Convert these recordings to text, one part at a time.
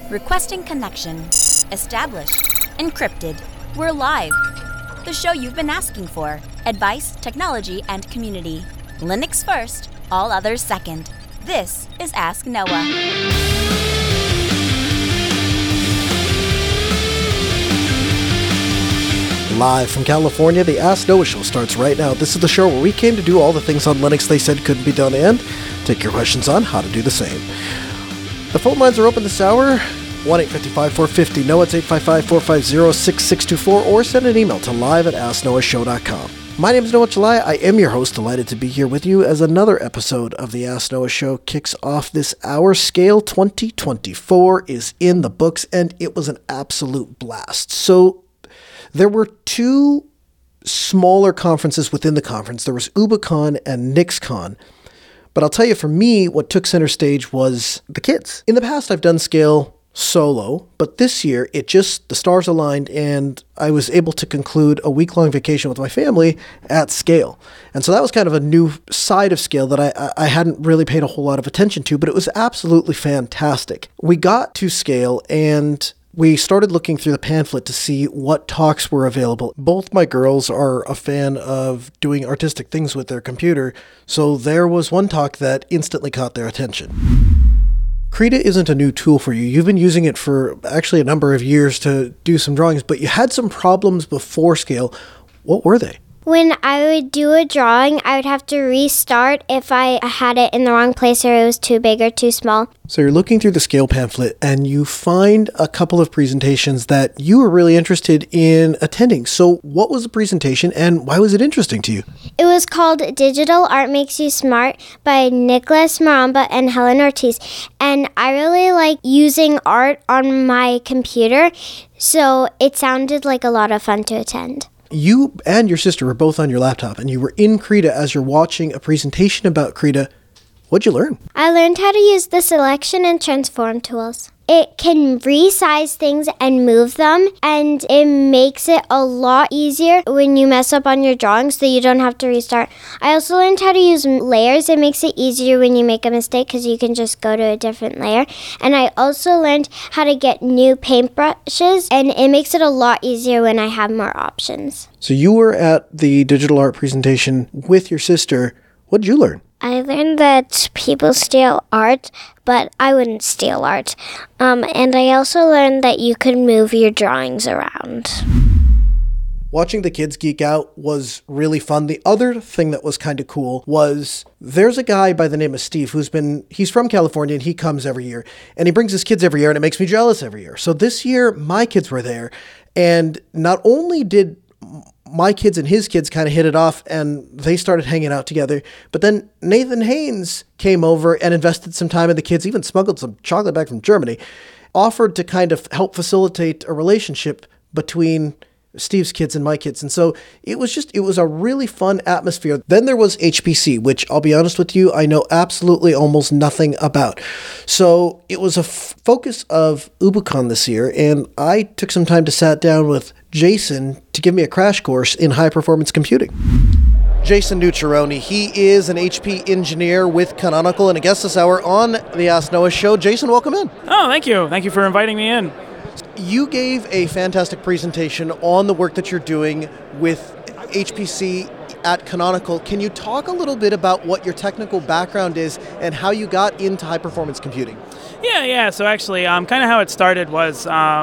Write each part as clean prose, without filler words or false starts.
Requesting connection. Established. Encrypted. We're live. The show you've been asking for. Advice, technology, and community. Linux first, all others second. This is Ask Noah. Live from California, the Ask Noah Show starts right now. This is the show where we came to do all the things on Linux they said couldn't be done and take your questions on how to do the same. The phone lines are open this hour, 1-855-450-NOAH, it's 855-450-6624, or send an email to live@asknoahshow.com. My name is Noah Chalai. I am your host, delighted to be here with you as another episode of the Ask Noah Show kicks off this hour. Scale 2024 is in the books, and it was an absolute blast. So there were two smaller conferences within the conference. There was UbiCon and NixCon. But I'll tell you, for me, what took center stage was the kids. In the past, I've done Scale solo, but this year, the stars aligned, and I was able to conclude a week-long vacation with my family at Scale. And so that was kind of a new side of Scale that I hadn't really paid a whole lot of attention to, but it was absolutely fantastic. We got to Scale, and we started looking through the pamphlet to see what talks were available. Both my girls are a fan of doing artistic things with their computer, so there was one talk that instantly caught their attention. Krita isn't a new tool for you. You've been using it for actually a number of years to do some drawings, but you had some problems before Scale. What were they? When I would do a drawing, I would have to restart if I had it in the wrong place or it was too big or too small. So you're looking through the Scale pamphlet and you find a couple of presentations that you were really interested in attending. So what was the presentation and why was it interesting to you? It was called Digital Art Makes You Smart by Nicholas Maramba and Helen Ortiz. And I really like using art on my computer, so it sounded like a lot of fun to attend. You and your sister were both on your laptop, and you were in Krita as you're watching a presentation about Krita. What'd you learn? I learned how to use the selection and transform tools. It can resize things and move them, and it makes it a lot easier when you mess up on your drawing so you don't have to restart. I also learned how to use layers. It makes it easier when you make a mistake because you can just go to a different layer. And I also learned how to get new paintbrushes, and it makes it a lot easier when I have more options. So you were at the digital art presentation with your sister. What did you learn? I learned that people steal art, but I wouldn't steal art. And I also learned that you could move your drawings around. Watching the kids geek out was really fun. The other thing that was kind of cool was there's a guy by the name of Steve he's from California and he comes every year. And he brings his kids every year and it makes me jealous every year. So this year, my kids were there. And not only did my kids and his kids kind of hit it off and they started hanging out together. But then Nathan Haynes came over and invested some time in the kids, even smuggled some chocolate back from Germany, offered to kind of help facilitate a relationship between Steve's kids and my kids. And so it was a really fun atmosphere. Then there was HPC, which I'll be honest with you, I know absolutely almost nothing about. So it was a focus of UbiCon this year. And I took some time to sat down with Jason to give me a crash course in high performance computing. Jason Nucciaroni, he is an HP engineer with Canonical and a guest this hour on the Ask Noah Show. Jason, welcome in. Oh, thank you. Thank you for inviting me in. You gave a fantastic presentation on the work that you're doing with HPC at Canonical. Can you talk a little bit about what your technical background is and how you got into high-performance computing? Yeah. So actually, kind of how it started was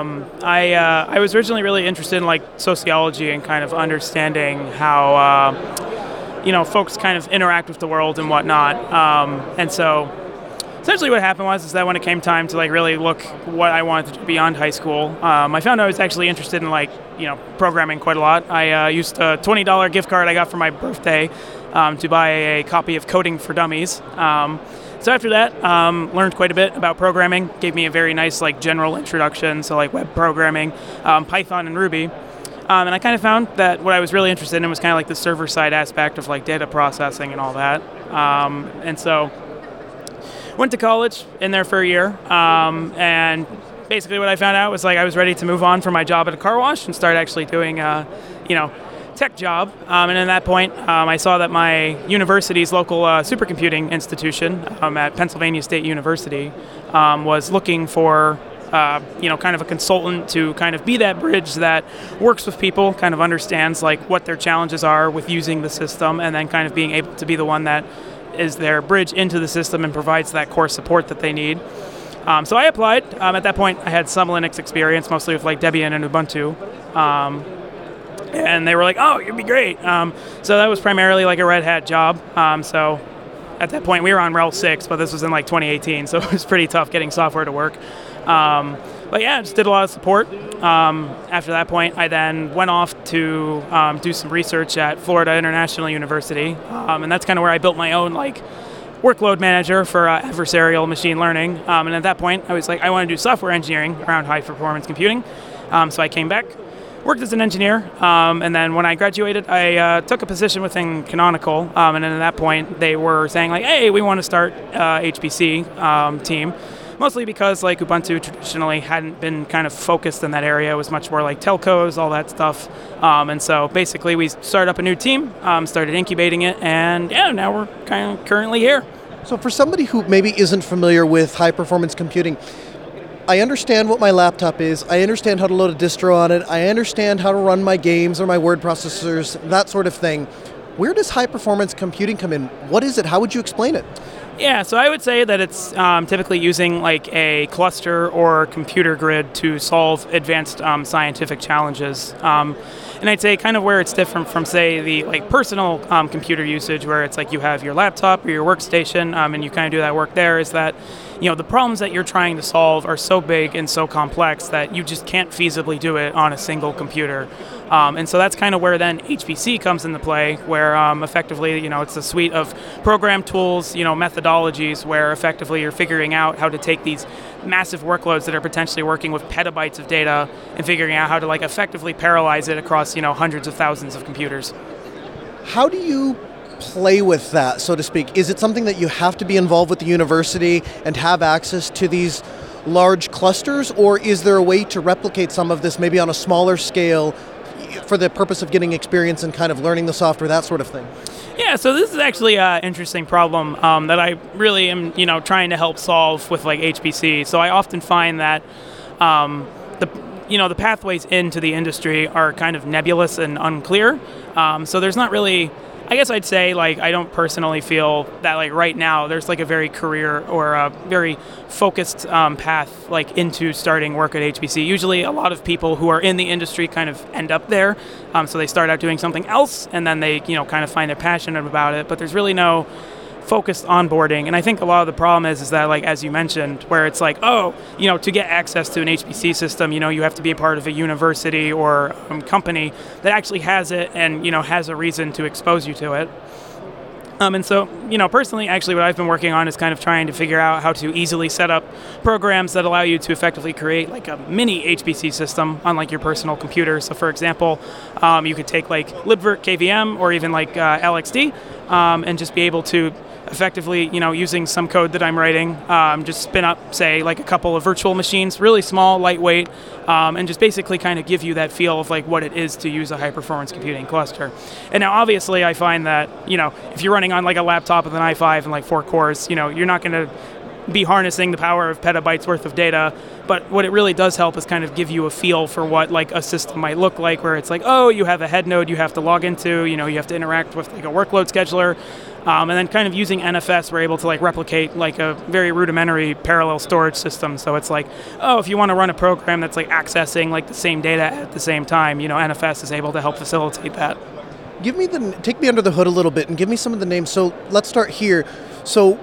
I was originally really interested in like sociology and kind of understanding how folks kind of interact with the world and whatnot. And so essentially what happened was that when it came time to like really look what I wanted to do beyond high school, I found I was actually interested in programming quite a lot. I used a $20 gift card I got for my birthday to buy a copy of Coding for Dummies. So after that, learned quite a bit about programming, gave me a very nice general introduction, so like web programming, Python and Ruby. And I kind of found that what I was really interested in was kind of like the server side aspect of like data processing and all that. And so went to college, in there for a year, and basically what I found out was like I was ready to move on from my job at a car wash and start actually doing tech job. And at that point, I saw that my university's local supercomputing institution at Pennsylvania State University was looking for kind of a consultant to kind of be that bridge that works with people, kind of understands like what their challenges are with using the system, and then kind of being able to be the one that is their bridge into the system and provides that core support that they need. So I applied. At that point, I had some Linux experience, mostly with like Debian and Ubuntu. And they were like, oh, you'd be great. So that was primarily like a Red Hat job. So at that point, we were on RHEL 6, but this was in like 2018, so it was pretty tough getting software to work. But yeah, just did a lot of support. After that point, I then went off to do some research at Florida International University, and that's kind of where I built my own like workload manager for adversarial machine learning. And at that point, I was like, I want to do software engineering around high-performance computing. So I came back, worked as an engineer, and then when I graduated, I took a position within Canonical, and then at that point, they were saying like, hey, we want to start HPC team, mostly because like Ubuntu traditionally hadn't been kind of focused in that area. It was much more like telcos, all that stuff, and so basically we started up a new team, started incubating it, and yeah, now we're kind of currently here. So for somebody who maybe isn't familiar with high-performance computing, I understand what my laptop is, I understand how to load a distro on it, I understand how to run my games or my word processors, that sort of thing. Where does high-performance computing come in? What is it? How would you explain it? Yeah, so I would say that it's typically using like a cluster or computer grid to solve advanced scientific challenges. And I'd say kind of where it's different from, say, the like personal computer usage, where it's like you have your laptop or your workstation, and you kind of do that work there, is that the problems that you're trying to solve are so big and so complex that you just can't feasibly do it on a single computer. And so that's kind of where then HPC comes into play, where effectively, it's a suite of program tools, methodologies, where effectively you're figuring out how to take these massive workloads that are potentially working with petabytes of data and figuring out how to like effectively parallelize it across, hundreds of thousands of computers. How do you play with that, so to speak? Is it something that you have to be involved with the university and have access to these large clusters, or is there a way to replicate some of this maybe on a smaller scale for the purpose of getting experience and kind of learning the software, that sort of thing? Yeah, so this is actually an interesting problem that I really am, trying to help solve with like HPC. So I often find that the pathways into the industry are kind of nebulous and unclear. So there's not really, I guess I'd say, like, I don't personally feel that like right now there's like a very career or a very focused path like into starting work at HPC. Usually a lot of people who are in the industry kind of end up there. So they start out doing something else and then they, kind of find they're passionate about it, but there's really no focused onboarding. And I think a lot of the problem is that, like, as you mentioned, where it's like, to get access to an HPC system, you have to be a part of a university or company that actually has it and, has a reason to expose you to it. And so, personally, actually what I've been working on is kind of trying to figure out how to easily set up programs that allow you to effectively create like a mini HPC system on like your personal computer. So for example, you could take like libvirt KVM or even like LXD and just be able to effectively, using some code that I'm writing, just spin up, say, like a couple of virtual machines, really small, lightweight, and just basically kind of give you that feel of like what it is to use a high-performance computing cluster. And now, obviously, I find that, if you're running on like a laptop with an i5 and like 4 cores, you're not going to be harnessing the power of petabytes worth of data. But what it really does help is kind of give you a feel for what like a system might look like, where it's like, you have a head node you have to log into, you have to interact with like a workload scheduler. And then kind of using NFS, we're able to like replicate like a very rudimentary parallel storage system. So it's like, if you want to run a program that's like accessing like the same data at the same time, NFS is able to help facilitate that. Take me under the hood a little bit and give me some of the names. So let's start here. So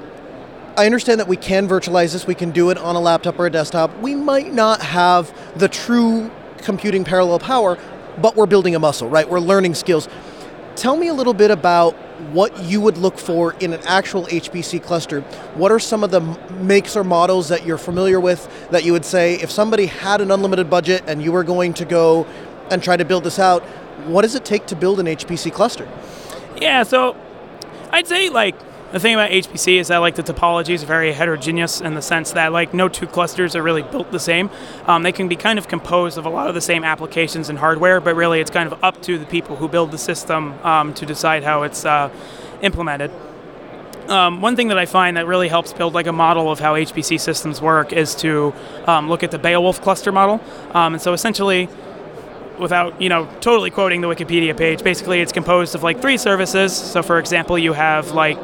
I understand that we can virtualize this. We can do it on a laptop or a desktop. We might not have the true computing parallel power, but we're building a muscle, right? We're learning skills. Tell me a little bit about what you would look for in an actual HPC cluster. What are some of the makes or models that you're familiar with that you would say, if somebody had an unlimited budget and you were going to go and try to build this out, what does it take to build an HPC cluster? Yeah, so I'd say like the thing about HPC is that like the topology is very heterogeneous in the sense that like no two clusters are really built the same. They can be kind of composed of a lot of the same applications and hardware, but really it's kind of up to the people who build the system to decide how it's implemented. One thing that I find that really helps build like a model of how HPC systems work is to look at the Beowulf cluster model. And so essentially, without totally quoting the Wikipedia page, basically it's composed of like 3 services. So for example, you have like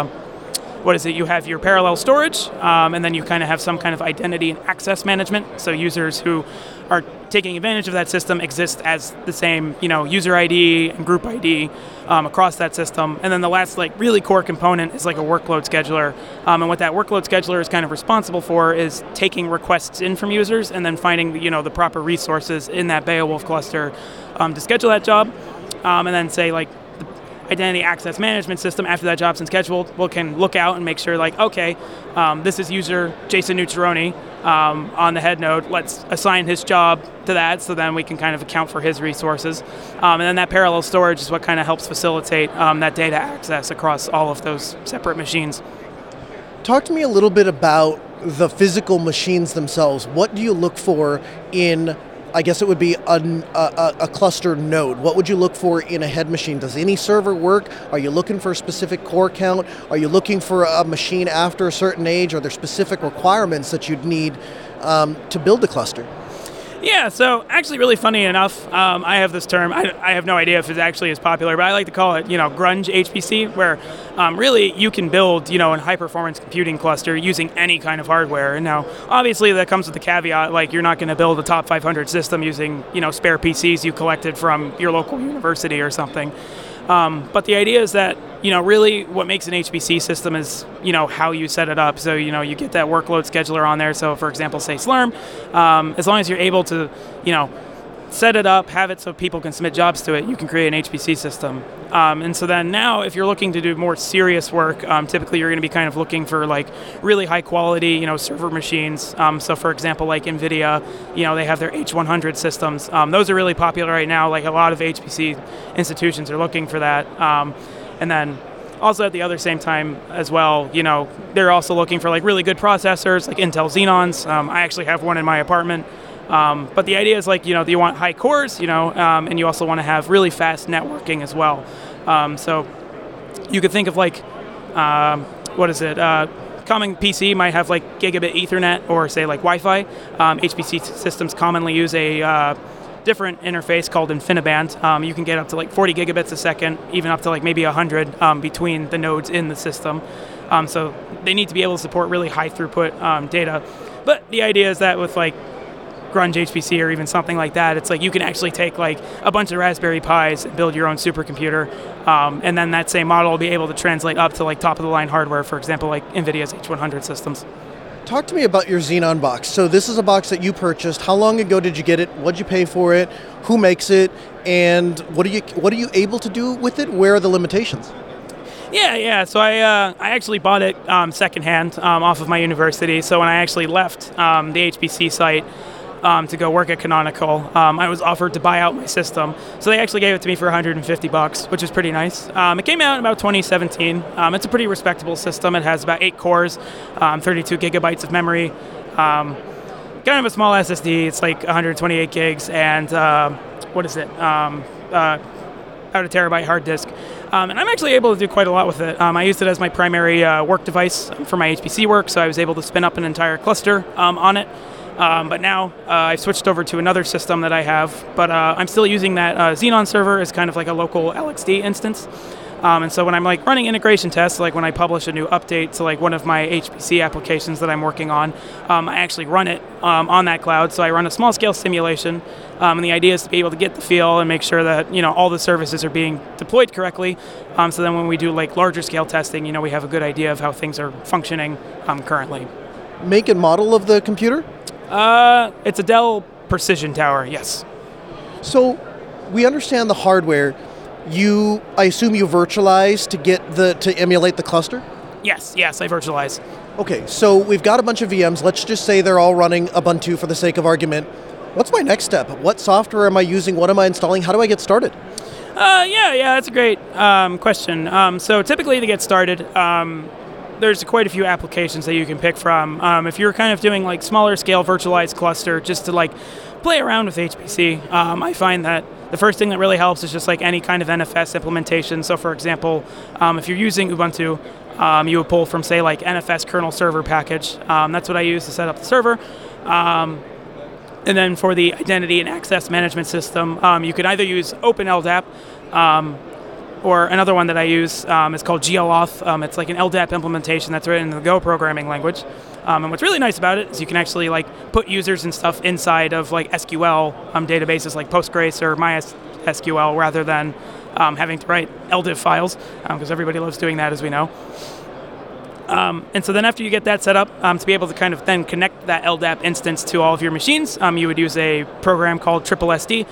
you have your parallel storage, and then you kind of have some kind of identity and access management. So users who are taking advantage of that system exist as the same, user ID and group ID across that system. And then the last like really core component is like a workload scheduler. And what that workload scheduler is kind of responsible for is taking requests in from users and then finding the proper resources in that Beowulf cluster to schedule that job. And then say like identity access management system, after that job's been scheduled, can look out and make sure like, okay, this is user Jason Nucciaroni on the head node. Let's assign his job to that, so then we can kind of account for his resources. And then that parallel storage is what kind of helps facilitate that data access across all of those separate machines. Talk to me a little bit about the physical machines themselves. What do you look for in, I guess it would be a cluster node? What would you look for in a head machine? Does any server work? Are you looking for a specific core count? Are you looking for a machine after a certain age? Are there specific requirements that you'd need to build a cluster? Yeah, so actually really funny enough, I have this term, I have no idea if it actually is popular, but I like to call it, grunge HPC, where really you can build, a high-performance computing cluster using any kind of hardware. And now, obviously, that comes with the caveat, like you're not going to build a top 500 system using, spare PCs you collected from your local university or something. But the idea is that, really what makes an HPC system is, how you set it up. So, you get that workload scheduler on there. So, for example, say Slurm, as long as you're able to, set it up, have it so people can submit jobs to it, you can create an HPC system. And so then now, if you're looking to do more serious work, typically you're going to be kind of looking for like really high quality, server machines. So for example, like NVIDIA, they have their H100 systems. Those are really popular right now. Like a lot of HPC institutions are looking for that. And then also at the other same time as well, they're also looking for like really good processors, like Intel Xenons. I actually have one in my apartment. But the idea is like, you want high cores, and you also want to have really fast networking as well. So you could think of like, common PC might have like gigabit Ethernet or say like Wi-Fi. HPC systems commonly use a different interface called InfiniBand. You can get up to like 40 gigabits a second, even up to like maybe 100 between the nodes in the system. So they need to be able to support really high throughput data. But the idea is that with like grunge HPC or even something like that, it's like you can actually take like a bunch of Raspberry Pis and build your own supercomputer, and then that same model will be able to translate up to like top of the line hardware, for example, like NVIDIA's H100 systems. Talk to me about your Xenon box. So this is a box that you purchased. How long ago did you get it? What'd you pay for it? Who makes it? And what are you able to do with it? Where are the limitations? Yeah. So I actually bought it secondhand off of my university. So when I actually left the HPC site to go work at Canonical, I was offered to buy out my system. So they actually gave it to me for $150, which is pretty nice. It came out in about 2017. It's a pretty respectable system. It has about 8 cores, 32 gigabytes of memory, kind of a small SSD. It's like 128 gigs, and about a terabyte hard disk. And I'm actually able to do quite a lot with it. I used it as my primary work device for my HPC work, so I was able to spin up an entire cluster on it. But now I've switched over to another system that I have, but I'm still using that Xenon server as kind of like a local LXD instance. And so when I'm like running integration tests, like when I publish a new update to like one of my HPC applications that I'm working on, I actually run it on that cloud. So I run a small scale simulation, and the idea is to be able to get the feel and make sure that all the services are being deployed correctly. So then when we do like larger scale testing, we have a good idea of how things are functioning currently. Make and model of the computer? It's a Dell Precision Tower, yes. So we understand the hardware. I assume you virtualize to emulate the cluster? Yes, I virtualize. Okay, so we've got a bunch of VMs. Let's just say they're all running Ubuntu for the sake of argument. What's my next step? What software am I using? What am I installing? How do I get started? That's a great question. So typically to get started, there's quite a few applications that you can pick from. If you're kind of doing like smaller scale virtualized cluster just to like play around with HPC, I find that the first thing that really helps is just like any kind of NFS implementation. So for example, if you're using Ubuntu, you would pull from, say, like NFS kernel server package. That's what I use to set up the server. And then for the identity and access management system, you could either use OpenLDAP, or another one that I use is called GLauth. It's like an LDAP implementation that's written in the Go programming language. And what's really nice about it is you can actually like put users and stuff inside of like SQL databases like Postgres or MySQL rather than having to write LDIV files, because everybody loves doing that, as we know. And so then after you get that set up, to be able to kind of then connect that LDAP instance to all of your machines, you would use a program called TripleSD.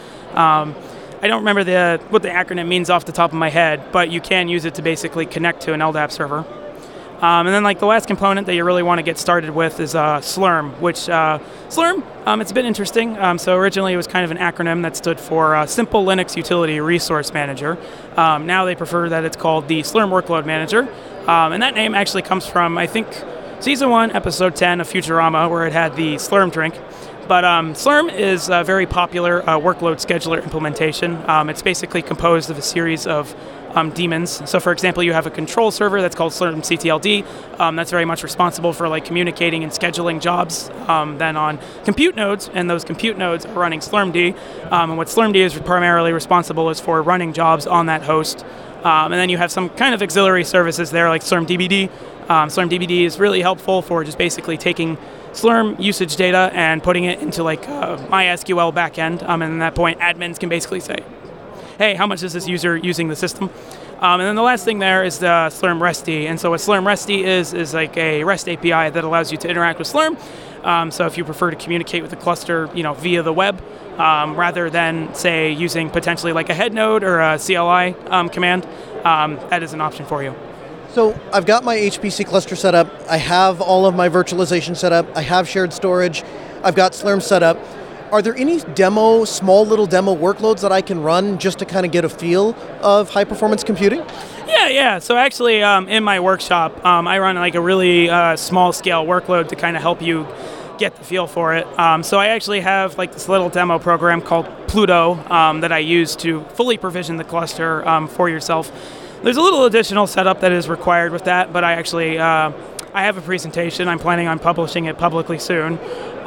I don't remember what the acronym means off the top of my head, but you can use it to basically connect to an LDAP server. And then like the last component that you really want to get started with is Slurm, which Slurm, it's a bit interesting. So originally it was kind of an acronym that stood for Simple Linux Utility Resource Manager. Now they prefer that it's called the Slurm Workload Manager. And that name actually comes from, I think, Season 1, Episode 10 of Futurama, where it had the Slurm drink. But Slurm is a very popular workload scheduler implementation. It's basically composed of a series of daemons. So for example, you have a control server that's called Slurm CTLD. That's very much responsible for like communicating and scheduling jobs. Then on compute nodes, and those compute nodes are running Slurmd. And what Slurmd is primarily responsible is for running jobs on that host. And then you have some kind of auxiliary services there like SlurmDBD. SlurmDBD is really helpful for just basically taking Slurm usage data and putting it into like MySQL backend. And at that point, admins can basically say, hey, how much is this user using the system? And then the last thing there is the Slurm REST-D. And so what Slurm REST-D is like a REST API that allows you to interact with Slurm. So if you prefer to communicate with the cluster, via the web, rather than say using potentially like a head node or a CLI command, that is an option for you. So I've got my HPC cluster set up. I have all of my virtualization set up. I have shared storage. I've got Slurm set up. Are there any small little demo workloads that I can run just to kind of get a feel of high performance computing? Yeah. So actually, in my workshop, I run like a really small scale workload to kind of help you get the feel for it. So I actually have like this little demo program called Pluto that I use to fully provision the cluster for yourself. There's a little additional setup that is required with that, but I actually I have a presentation. I'm planning on publishing it publicly soon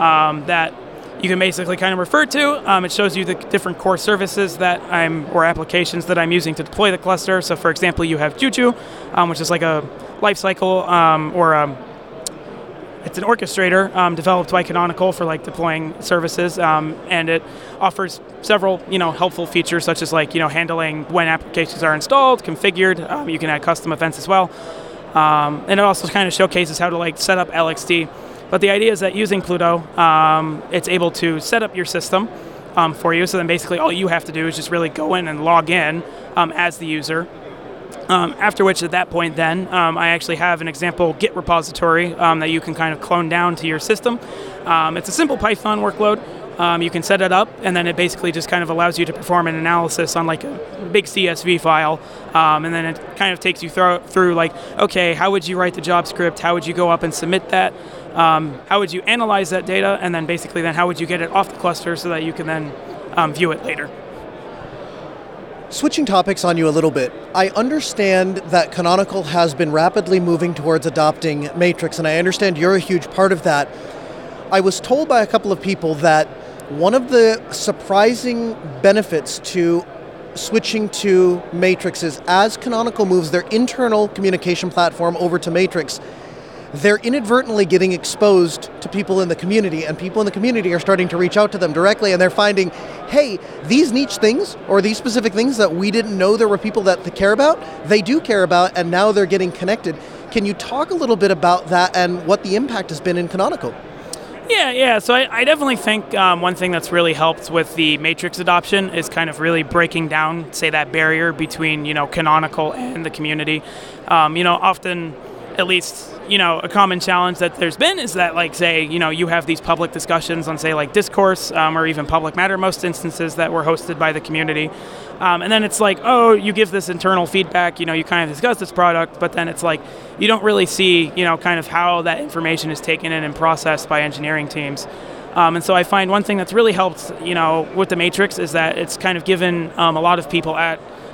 that you can basically kind of refer to. It shows you the different core services or applications that I'm using to deploy the cluster. So for example, you have Juju, which is like a lifecycle it's an orchestrator developed by Canonical for like deploying services, and it offers several helpful features such as like handling when applications are installed, configured. You can add custom events as well, and it also kind of showcases how to like set up LXD. But the idea is that using Pluto, it's able to set up your system for you. So then basically all you have to do is just really go in and log in as the user. After which, at that point then, I actually have an example Git repository that you can kind of clone down to your system. It's a simple Python workload. You can set it up, and then it basically just kind of allows you to perform an analysis on like a big CSV file. And then it kind of takes you through like, okay, how would you write the job script? How would you go up and submit that? How would you analyze that data? And then basically then how would you get it off the cluster so that you can then view it later? Switching topics on you a little bit, I understand that Canonical has been rapidly moving towards adopting Matrix, and I understand you're a huge part of that. I was told by a couple of people that one of the surprising benefits to switching to Matrix is as Canonical moves their internal communication platform over to Matrix, they're inadvertently getting exposed to people in the community, and people in the community are starting to reach out to them directly, and they're finding, hey, these niche things or these specific things that we didn't know there were people that they care about, they do care about, and now they're getting connected. Can you talk a little bit about that and what the impact has been in Canonical? Yeah. So I definitely think one thing that's really helped with the Matrix adoption is kind of really breaking down, say, that barrier between, Canonical and the community. Often, at least, a common challenge that there's been is that, like, say, you have these public discussions on, say, like Discourse or even Public Matter, most instances that were hosted by the community. And then it's like, oh, you give this internal feedback, you kind of discuss this product, but then it's like, you don't really see, kind of how that information is taken in and processed by engineering teams. And so I find one thing that's really helped, with the Matrix is that it's kind of given a lot of people at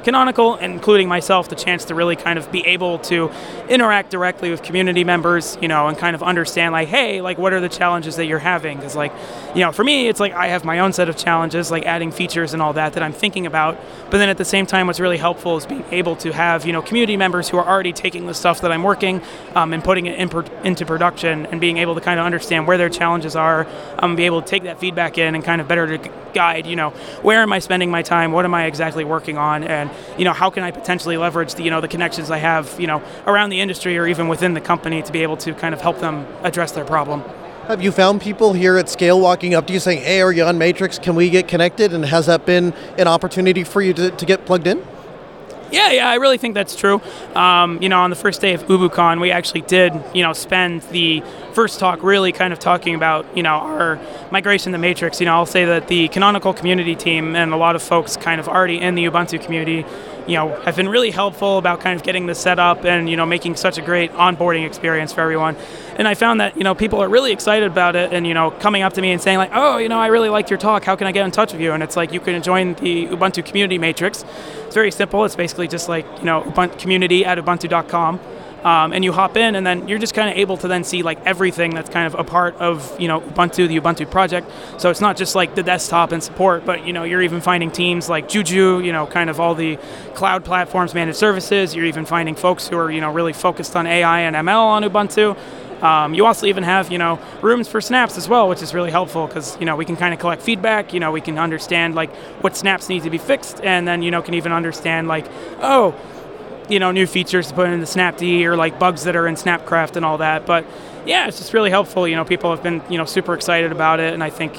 Canonical, including myself, the chance to really kind of be able to interact directly with community members, and kind of understand, like, hey, like, what are the challenges that you're having? Because, like, for me, it's like I have my own set of challenges, like adding features and all that I'm thinking about. But then at the same time, what's really helpful is being able to have, community members who are already taking the stuff that I'm working and putting it into production, and being able to kind of understand where their challenges are, be able to take that feedback in and kind of better to guide, where am I spending my time, what am I exactly working on, and, how can I potentially leverage the connections I have, around the industry or even within the company to be able to kind of help them address their problem. Have you found people here at Scale walking up to you saying, hey, are you on Matrix? Can we get connected? And has that been an opportunity for you to get plugged in? Yeah, I really think that's true. On the first day of UbuCon, we actually did, spend the first talk really kind of talking about, our migration to Matrix. I'll say that the Canonical community team and a lot of folks kind of already in the Ubuntu community, have been really helpful about kind of getting this set up and, making such a great onboarding experience for everyone. And I found that, people are really excited about it and, coming up to me and saying like, oh, I really liked your talk. How can I get in touch with you? And it's like, you can join the Ubuntu community matrix. It's very simple. It's basically just like, Ubuntu community at ubuntu.com. And you hop in, and then you're just kind of able to then see like everything that's kind of a part of Ubuntu, the Ubuntu project. So it's not just like the desktop and support, but you're even finding teams like Juju, kind of all the cloud platforms, managed services. You're even finding folks who are really focused on AI and ML on Ubuntu. You also even have, rooms for snaps as well, which is really helpful because, we can kind of collect feedback, we can understand like what snaps need to be fixed, and then, can even understand like, oh, new features to put into Snapd or like bugs that are in Snapcraft and all that. But yeah, it's just really helpful. People have been, super excited about it. And I think,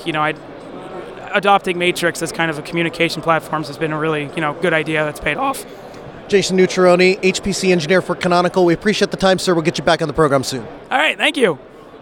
adopting Matrix as kind of a communication platform has been a really, good idea that's paid off. Jason Nucciarone, HPC engineer for Canonical. We appreciate the time, sir. We'll get you back on the program soon. All right. Thank you.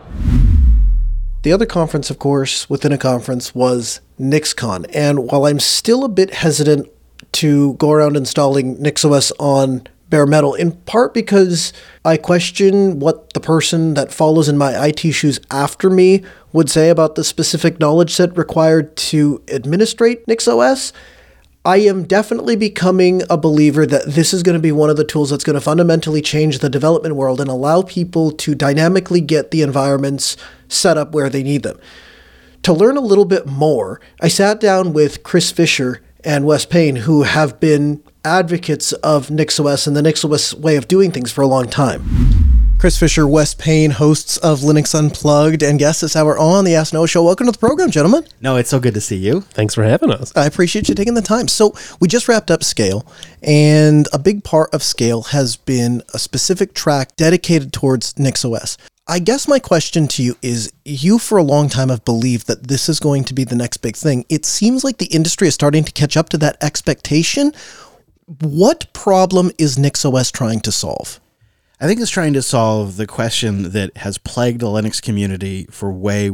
The other conference, of course, within a conference was NixCon. And while I'm still a bit hesitant to go around installing NixOS on bare metal, in part because I question what the person that follows in my IT shoes after me would say about the specific knowledge set required to administrate NixOS, I am definitely becoming a believer that this is going to be one of the tools that's going to fundamentally change the development world and allow people to dynamically get the environments set up where they need them. To learn a little bit more, I sat down with Chris Fisher and Wes Payne, who have been advocates of NixOS and the NixOS way of doing things for a long time. Chris Fisher, Wes Payne, hosts of Linux Unplugged, and guests this hour on the Ask Noah Show. Welcome to the program, gentlemen. No, it's so good to see you. Thanks for having us. I appreciate you taking the time. So we just wrapped up Scale, and a big part of Scale has been a specific track dedicated towards NixOS. I guess my question to you is, you for a long time have believed that this is going to be the next big thing. It seems like the industry is starting to catch up to that expectation. What problem is NixOS trying to solve? I think it's trying to solve the question that has plagued the Linux community for way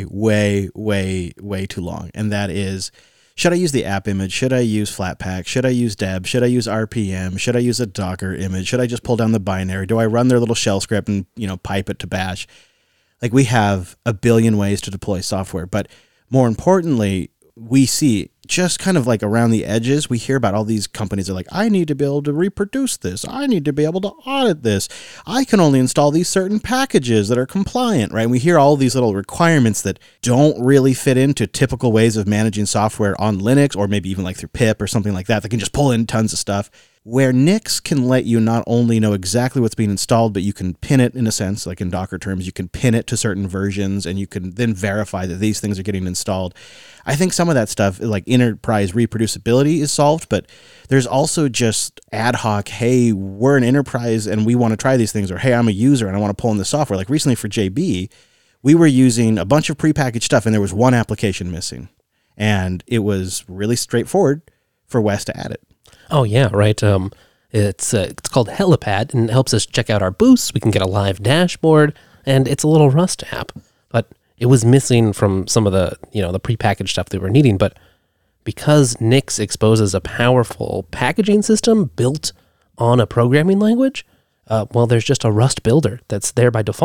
too long. And that is, should I use the app image? Should I use Flatpak? Should I use Deb? Should I use RPM? Should I use a Docker image? Should I just pull down the binary? Do I run their little shell script and, pipe it to bash? Like, we have a billion ways to deploy software, but more importantly, we see just kind of like around the edges, we hear about all these companies that are like, I need to be able to reproduce this. I need to be able to audit this. I can only install these certain packages that are compliant, right? And we hear all these little requirements that don't really fit into typical ways of managing software on Linux, or maybe even like through pip or something like that can just pull in tons of stuff. Where Nix can let you not only know exactly what's being installed, but you can pin it in a sense, like in Docker terms, you can pin it to certain versions, and you can then verify that these things are getting installed. I think some of that stuff, like enterprise reproducibility, is solved, but there's also just ad hoc, hey, we're an enterprise and we want to try these things, or hey, I'm a user and I want to pull in the software. Like recently for JB, we were using a bunch of prepackaged stuff and there was one application missing. And it was really straightforward for Wes to add it. Oh, yeah, right. It's called Helipad, and it helps us check out our boosts. We can get a live dashboard, and it's a little Rust app. But it was missing from some of the, the prepackaged stuff they were needing. But because Nix exposes a powerful packaging system built on a programming language, there's just a Rust builder that's there by default.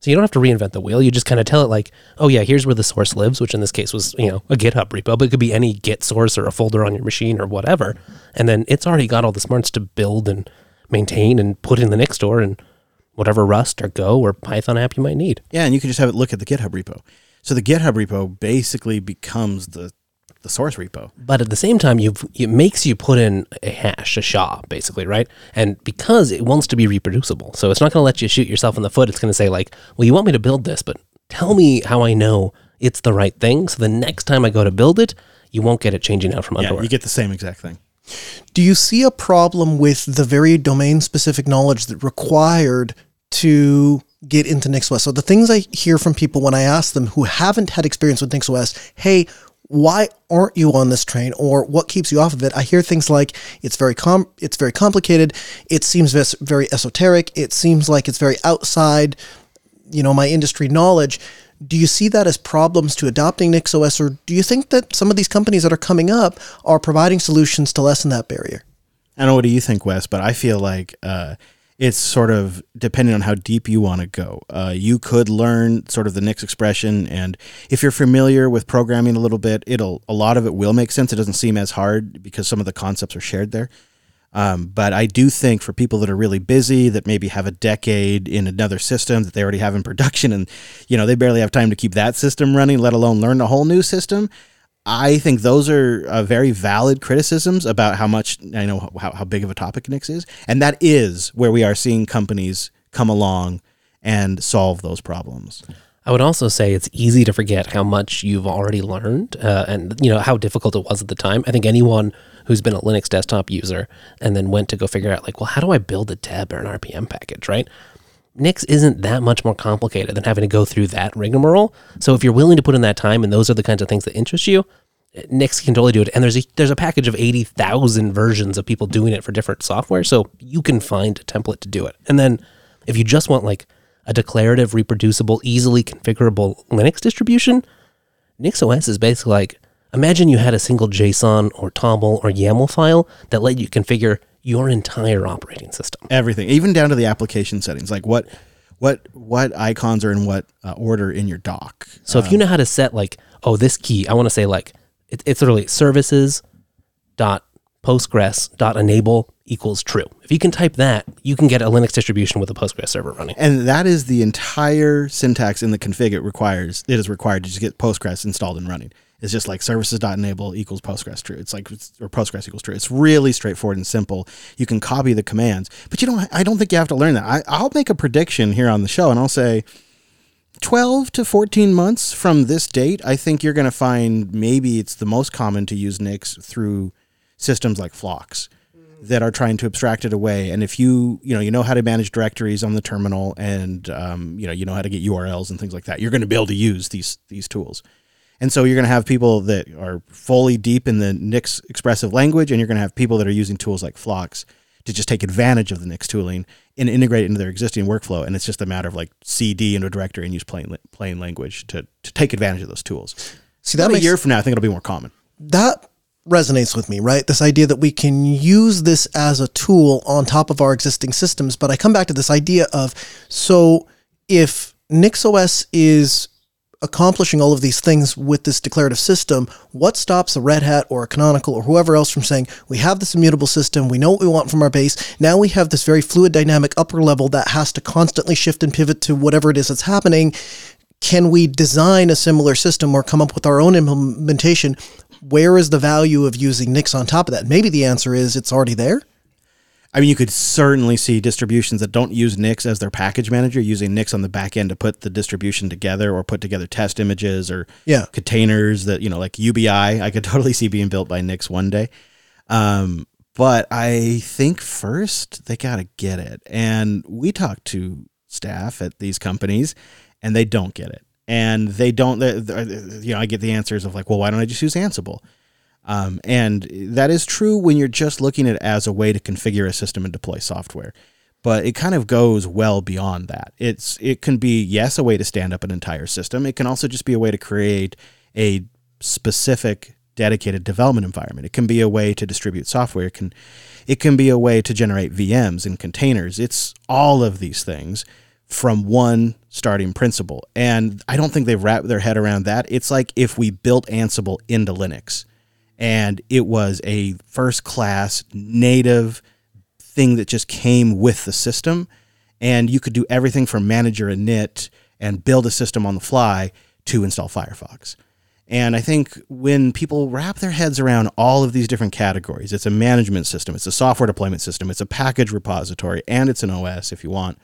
So you don't have to reinvent the wheel. You just kind of tell it like, oh yeah, here's where the source lives, which in this case was, a GitHub repo, but it could be any Git source or a folder on your machine or whatever. And then it's already got all the smarts to build and maintain and put in the Nix store and whatever Rust or Go or Python app you might need. Yeah, and you can just have it look at the GitHub repo. So the GitHub repo basically becomes the source repo. But at the same time, it makes you put in a hash, a SHA, basically, right? And because it wants to be reproducible. So it's not going to let you shoot yourself in the foot. It's going to say like, well, you want me to build this, but tell me how I know it's the right thing. So the next time I go to build it, you won't get it changing out from underwear. Yeah, you get the same exact thing. Do you see a problem with the very domain-specific knowledge that required to get into NixOS? So the things I hear from people when I ask them who haven't had experience with NixOS, hey, why aren't you on this train, or what keeps you off of it? I hear things like it's very complicated. It seems very esoteric. It seems like it's very outside, my industry knowledge. Do you see that as problems to adopting NixOS, or do you think that some of these companies that are coming up are providing solutions to lessen that barrier? I don't know, what do you think, Wes? But I feel like it's sort of depending on how deep you want to go. You could learn sort of the Nix expression, and if you're familiar with programming a little bit, a lot of it will make sense. It doesn't seem as hard because some of the concepts are shared there. But I do think for people that are really busy, that maybe have a decade in another system that they already have in production, and they barely have time to keep that system running, let alone learn a whole new system. I think those are very valid criticisms about how much, how big of a topic Nix is. And that is where we are seeing companies come along and solve those problems. I would also say it's easy to forget how much you've already learned and how difficult it was at the time. I think anyone who's been a Linux desktop user and then went to go figure out how do I build a deb or an RPM package, right? Nix isn't that much more complicated than having to go through that rigmarole. So if you're willing to put in that time and those are the kinds of things that interest you, Nix can totally do it. And there's a package of 80,000 versions of people doing it for different software, so you can find a template to do it. And then if you just want a declarative, reproducible, easily configurable Linux distribution, NixOS is basically imagine you had a single JSON or TOML or YAML file that let you configure your entire operating system. Everything, even down to the application settings, like what icons are in what order in your dock. So if you know how to set this key, I want to say it's literally services.postgres.enable equals true. If you can type that, you can get a Linux distribution with a Postgres server running. And that is the entire syntax in the config it is required to just get Postgres installed and running. It's just services.enable equals Postgres true. It's or Postgres equals true. It's really straightforward and simple. You can copy the commands, but I don't think you have to learn that. I'll make a prediction here on the show and I'll say 12 to 14 months from this date, I think you're going to find maybe it's the most common to use Nix through systems like Phlox that are trying to abstract it away. And if you know how to manage directories on the terminal and you know how to get URLs and things like that, you're going to be able to use these tools. And so you're going to have people that are fully deep in the Nix expressive language, and you're going to have people that are using tools like Phlox to just take advantage of the Nix tooling and integrate it into their existing workflow. And it's just a matter of CD into a directory and use plain language to take advantage of those tools. See, that a year from now, I think it'll be more common. That resonates with me, right? This idea that we can use this as a tool on top of our existing systems. But I come back to this idea of, so if NixOS is accomplishing all of these things with this declarative system, what stops a Red Hat or a Canonical or whoever else from saying, we have this immutable system, we know what we want from our base, now we have this very fluid dynamic upper level that has to constantly shift and pivot to whatever it is that's happening. Can we design a similar system or come up with our own implementation? Where is the value of using Nix on top of that? Maybe the answer is it's already there. I mean, you could certainly see distributions that don't use Nix as their package manager using Nix on the back end to put the distribution together or put together test images or containers that, like UBI, I could totally see being built by Nix one day. But I think first they got to get it. And we talk to staff at these companies and they don't get it. And they don't, I get the answers of well, why don't I just use Ansible? And that is true when you're just looking at it as a way to configure a system and deploy software. But it kind of goes well beyond that. It can be, yes, a way to stand up an entire system. It can also just be a way to create a specific dedicated development environment. It can be a way to distribute software. It can be a way to generate VMs and containers. It's all of these things from one starting principle. And I don't think they've wrapped their head around that. It's like if we built Ansible into Linux and it was a first-class native thing that just came with the system, and you could do everything from manage your init and build a system on the fly to install Firefox. And I think when people wrap their heads around all of these different categories, it's a management system, it's a software deployment system, it's a package repository, and it's an OS if you want.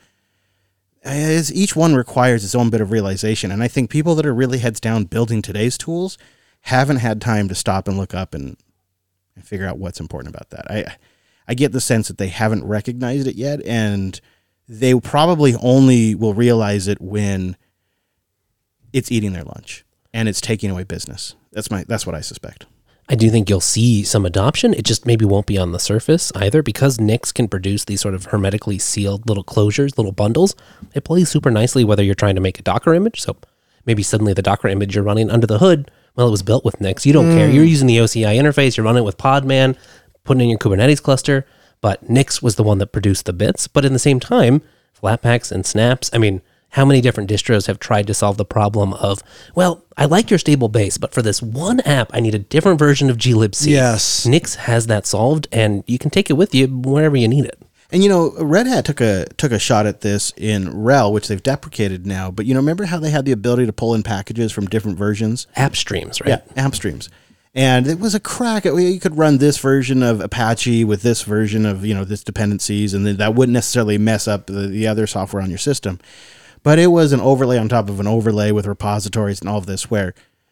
Each one requires its own bit of realization. And I think people that are really heads down building today's tools haven't had time to stop and look up and figure out what's important about that. I get the sense that they haven't recognized it yet, and they probably only will realize it when it's eating their lunch and it's taking away business. That's what I suspect. I do think you'll see some adoption. It just maybe won't be on the surface either, because Nix can produce these sort of hermetically sealed little closures, little bundles. It plays super nicely whether you're trying to make a Docker image. So maybe suddenly the Docker image you're running under the hood, well, it was built with Nix. You don't care. You're using the OCI interface. You're running it with Podman, putting in your Kubernetes cluster. But Nix was the one that produced the bits. But in the same time, Flatpaks and Snaps, I mean, how many different distros have tried to solve the problem of, well, I like your stable base, but for this one app, I need a different version of glibc. Yes. Nix has that solved, and you can take it with you wherever you need it. And, Red Hat took a shot at this in RHEL, which they've deprecated now. But, remember how they had the ability to pull in packages from different versions? App streams, right? Yeah, app streams. And it was a crack. You could run this version of Apache with this version of, this dependencies, and then that wouldn't necessarily mess up the other software on your system. But it was an overlay on top of an overlay with repositories and all of this, where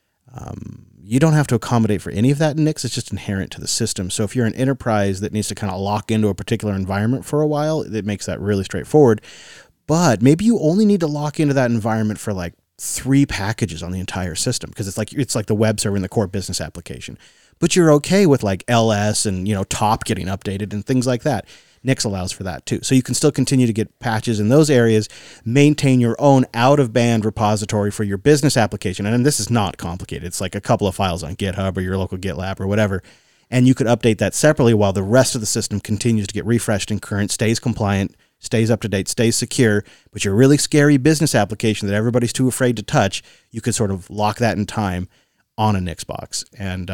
you don't have to accommodate for any of that in Nix. It's just inherent to the system. So if you're an enterprise that needs to kind of lock into a particular environment for a while, it makes that really straightforward. But maybe you only need to lock into that environment for like 3 packages on the entire system, because it's like the web server in the core business application. But you're okay with like LS and top getting updated and things like that. Nix allows for that too. So you can still continue to get patches in those areas, maintain your own out-of-band repository for your business application. And this is not complicated. It's like a couple of files on GitHub or your local GitLab or whatever. And you could update that separately while the rest of the system continues to get refreshed and current, stays compliant, stays up to date, stays secure. But your really scary business application that everybody's too afraid to touch, you could sort of lock that in time on a Nix box. And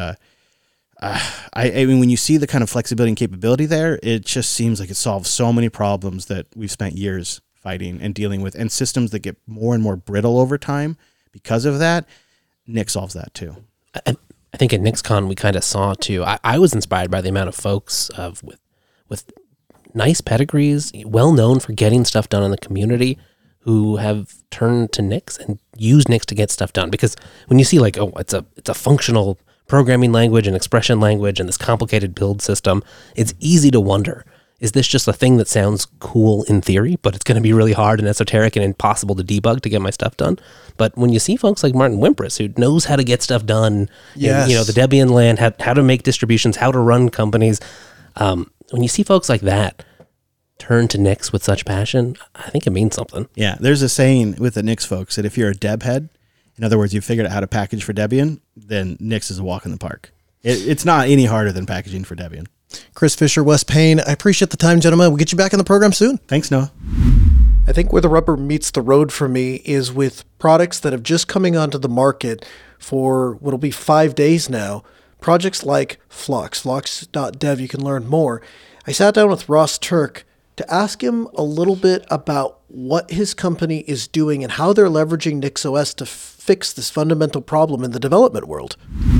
I mean, when you see the kind of flexibility and capability there, it just seems like it solves so many problems that we've spent years fighting and dealing with, and systems that get more and more brittle over time because of that. Nix solves that too. I think at NixCon we kind of saw too. I was inspired by the amount of folks with nice pedigrees, well known for getting stuff done in the community, who have turned to Nix and used Nix to get stuff done. Because when you see like, oh, it's a functional programming language and expression language and this complicated build system, it's easy to wonder, is this just a thing that sounds cool in theory, but it's going to be really hard and esoteric and impossible to debug to get my stuff done? But when you see folks like Martin Wimpress, who knows how to get stuff done, yes, in, the Debian land, how to make distributions, how to run companies, when you see folks like that turn to Nix with such passion, I think it means something. Yeah, there's a saying with the Nix folks that if you're a Deb head, in other words, you've figured out how to package for Debian, then Nix is a walk in the park. It's not any harder than packaging for Debian. Chris Fisher, Wes Payne, I appreciate the time, gentlemen. We'll get you back in the program soon. Thanks, Noah. I think where the rubber meets the road for me is with products that have just coming onto the market for what'll be 5 days now. Projects like Flux, flux.dev, you can learn more. I sat down with Ross Turk to ask him a little bit about what his company is doing and how they're leveraging NixOS to fix this fundamental problem in the development world.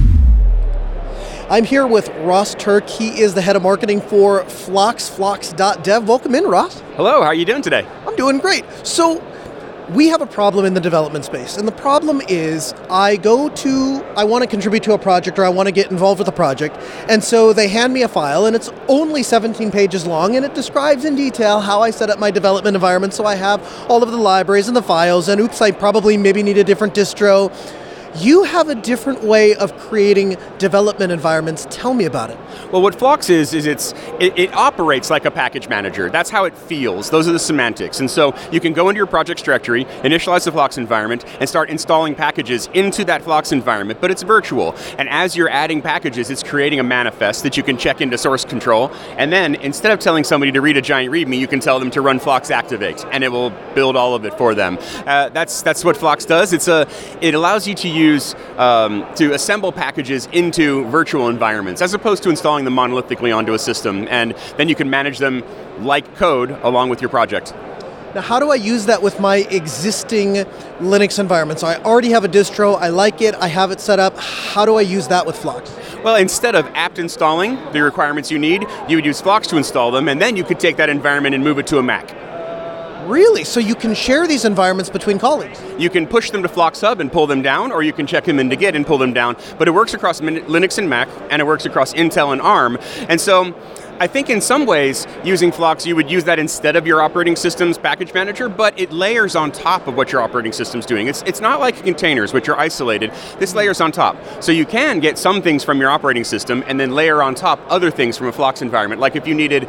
I'm here with Ross Turk. He is the head of marketing for Flux, flux.dev. Welcome in, Ross. Hello, how are you doing today? I'm doing great. So we have a problem in the development space, and the problem is I want to contribute to a project, or I want to get involved with a project, and so they hand me a file, and it's only 17 pages long, and it describes in detail how I set up my development environment, so I have all of the libraries and the files, and oops, I probably maybe need a different distro. You have a different way of creating development environments. Tell me about it. Well, what Phlox is it operates like a package manager. That's how it feels. Those are the semantics. And so you can go into your project's directory, initialize the Phlox environment, and start installing packages into that Phlox environment, but it's virtual. And as you're adding packages, it's creating a manifest that you can check into source control. And then instead of telling somebody to read a giant README, you can tell them to run Phlox Activate, and it will build all of it for them. That's what Phlox does. It allows you to use to assemble packages into virtual environments, as opposed to installing them monolithically onto a system, and then you can manage them like code along with your project. Now, how do I use that with my existing Linux environment? So I already have a distro, I like it, I have it set up. How do I use that with Phlox? Well, instead of apt installing the requirements you need, you would use Phlox to install them, and then you could take that environment and move it to a Mac. Really? So you can share these environments between colleagues? You can push them to Phlox Hub and pull them down, or you can check them into Git and pull them down. But it works across Linux and Mac, and it works across Intel and ARM. And so I think in some ways, using Phlox, you would use that instead of your operating system's package manager, but it layers on top of what your operating system's doing. It's not like containers, which are isolated. This layers on top. So you can get some things from your operating system and then layer on top other things from a Phlox environment. Like if you needed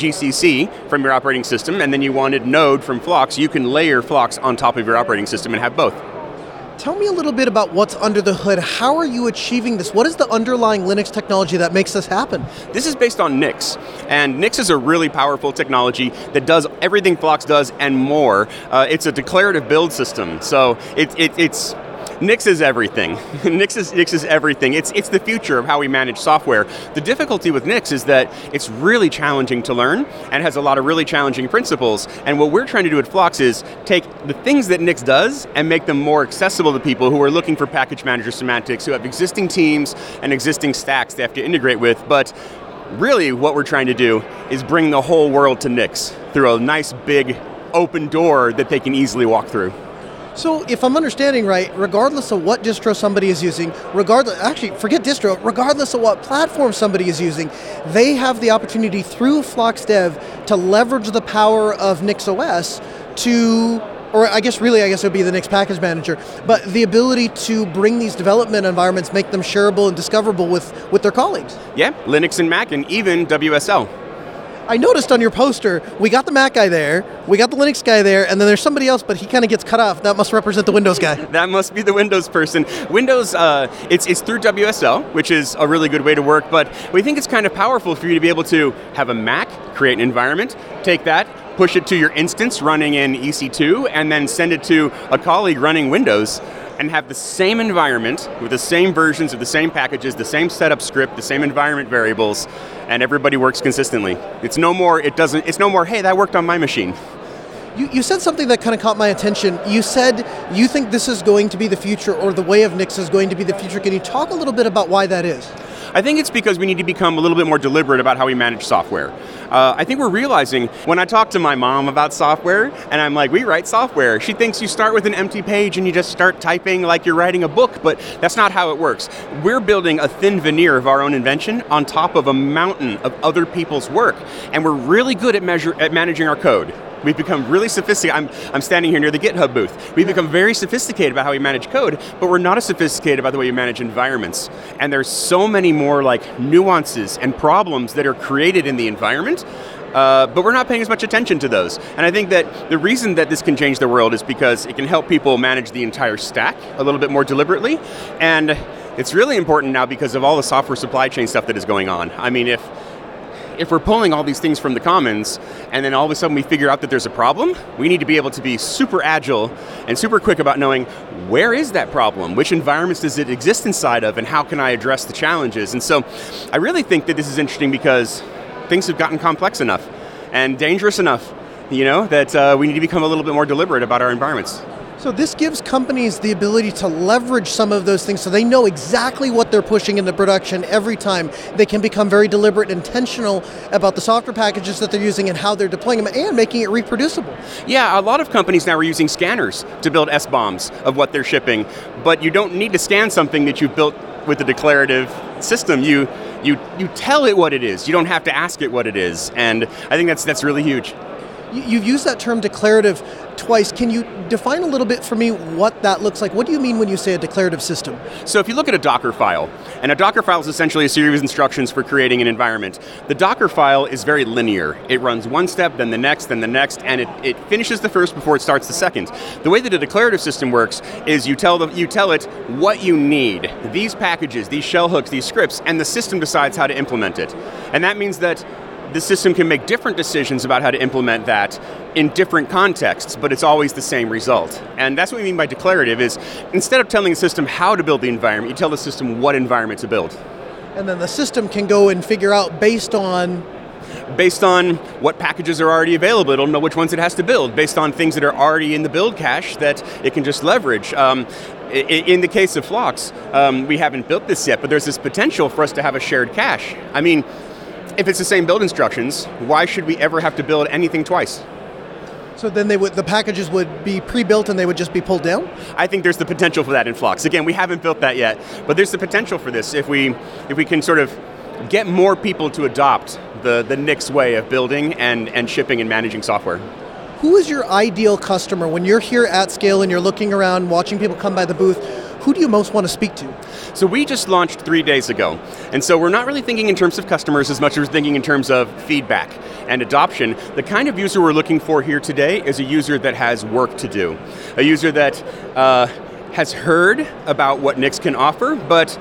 GCC from your operating system and then you wanted Node from Phlox, you can layer Phlox on top of your operating system and have both. Tell me a little bit about what's under the hood. How are you achieving this? What is the underlying Linux technology that makes this happen? This is based on Nix, and Nix is a really powerful technology that does everything Phlox does and more. It's a declarative build system, so it's Nix is everything. Nix is everything. It's the future of how we manage software. The difficulty with Nix is that it's really challenging to learn and has a lot of really challenging principles. And what we're trying to do at Phlox is take the things that Nix does and make them more accessible to people who are looking for package manager semantics, who have existing teams and existing stacks they have to integrate with. But really what we're trying to do is bring the whole world to Nix through a nice big open door that they can easily walk through. So if I'm understanding right, regardless of what distro somebody is using, forget distro, regardless of what platform somebody is using, they have the opportunity through Phlox Dev to leverage the power of NixOS I guess it would be the Nix package manager, but the ability to bring these development environments, make them shareable and discoverable with their colleagues. Yeah, Linux and Mac and even WSL. I noticed on your poster, we got the Mac guy there, we got the Linux guy there, and then there's somebody else, but he kind of gets cut off. That must represent the Windows guy. That must be the Windows person. Windows, it's through WSL, which is a really good way to work, but we think it's kind of powerful for you to be able to have a Mac, create an environment, take that, push it to your instance running in EC2, and then send it to a colleague running Windows, and have the same environment with the same versions of the same packages, the same setup script, the same environment variables, and everybody works consistently. It's no more, hey, that worked on my machine. You said something that kind of caught my attention. You said you think this is going to be the future, or the way of Nix is going to be the future. Can you talk a little bit about why that is? I think it's because we need to become a little bit more deliberate about how we manage software. I think we're realizing, when I talk to my mom about software, and I'm like, we write software, she thinks you start with an empty page and you just start typing like you're writing a book, but that's not how it works. We're building a thin veneer of our own invention on top of a mountain of other people's work, and we're really good at managing our code. We've become really sophisticated. I'm standing here near the GitHub booth. We've become very sophisticated about how we manage code, but we're not as sophisticated about the way we manage environments. And there's so many more nuances and problems that are created in the environment, but we're not paying as much attention to those. And I think that the reason that this can change the world is because it can help people manage the entire stack a little bit more deliberately. And it's really important now because of all the software supply chain stuff that is going on. I mean, if we're pulling all these things from the commons and then all of a sudden we figure out that there's a problem, we need to be able to be super agile and super quick about knowing where is that problem, which environments does it exist inside of, and how can I address the challenges. And so I really think that this is interesting because things have gotten complex enough and dangerous enough, that we need to become a little bit more deliberate about our environments. So this gives companies the ability to leverage some of those things so they know exactly what they're pushing into production every time. They can become very deliberate and intentional about the software packages that they're using and how they're deploying them and making it reproducible. Yeah, a lot of companies now are using scanners to build SBOMs of what they're shipping, but you don't need to scan something that you've built with a declarative system. You tell it what it is. You don't have to ask it what it is, and I think that's really huge. You've used that term declarative twice. Can you define a little bit for me what that looks like? What do you mean when you say a declarative system? So if you look at a Docker file, and a Docker file is essentially a series of instructions for creating an environment, the Docker file is very linear. It runs one step, then the next, and it finishes the first before it starts the second. The way that a declarative system works is you tell it what you need, these packages, these shell hooks, these scripts, and the system decides how to implement it. And that means that the system can make different decisions about how to implement that in different contexts, but it's always the same result. And that's what we mean by declarative is instead of telling the system how to build the environment, you tell the system what environment to build. And then the system can go and figure out based on what packages are already available. It'll know which ones it has to build based on things that are already in the build cache that it can just leverage. In the case of Phlox, we haven't built this yet, but there's this potential for us to have a shared cache. I mean, if it's the same build instructions, why should we ever have to build anything twice? So then the packages would be pre-built and they would just be pulled down? I think there's the potential for that in Phlox. Again, we haven't built that yet, but there's the potential for this if we can sort of get more people to adopt the Nix way of building and shipping and managing software. Who is your ideal customer when you're here at scale and you're looking around, watching people come by the booth? Who do you most want to speak to? So we just launched 3 days ago. And so we're not really thinking in terms of customers as much as we're thinking in terms of feedback and adoption. The kind of user we're looking for here today is a user that has work to do. A user that has heard about what Nix can offer, but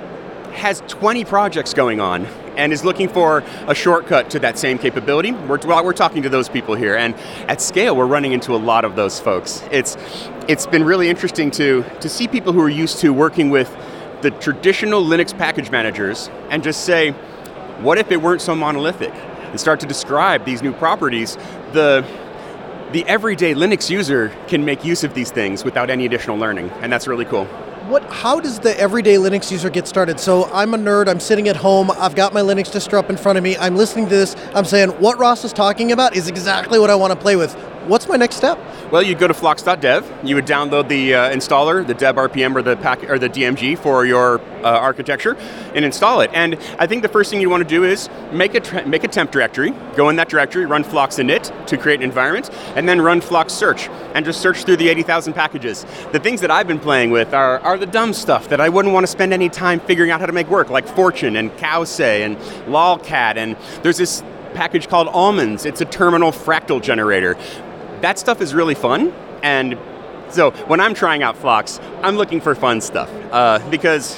has 20 projects going on and is looking for a shortcut to that same capability. We're talking to those people here, and at scale, we're running into a lot of those folks. It's been really interesting to see people who are used to working with the traditional Linux package managers and just say, what if it weren't so monolithic? And start to describe these new properties. The everyday Linux user can make use of these things without any additional learning, and that's really cool. How does the everyday Linux user get started? So I'm a nerd, I'm sitting at home, I've got my Linux distro up in front of me, I'm listening to this, I'm saying, what Ross is talking about is exactly what I want to play with. What's my next step? Well, you'd go to phlox.dev, you would download the installer, the deb RPM or the DMG for your architecture, and install it. And I think the first thing you want to do is make a temp directory, go in that directory, run phlox init to create an environment, and then run phlox search, and just search through the 80,000 packages. The things that I've been playing with are the dumb stuff that I wouldn't want to spend any time figuring out how to make work, like Fortune and Cowsay and Lolcat, and there's this package called Almonds. It's a terminal fractal generator. That stuff is really fun, and so when I'm trying out Phlox, I'm looking for fun stuff because,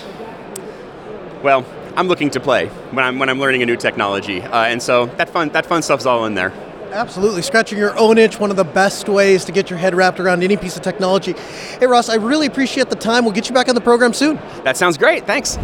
well, I'm looking to play when I'm learning a new technology, and so that fun stuff's all in there. Absolutely, scratching your own itch, one of the best ways to get your head wrapped around any piece of technology. Hey Ross, I really appreciate the time. We'll get you back on the program soon. That sounds great, thanks.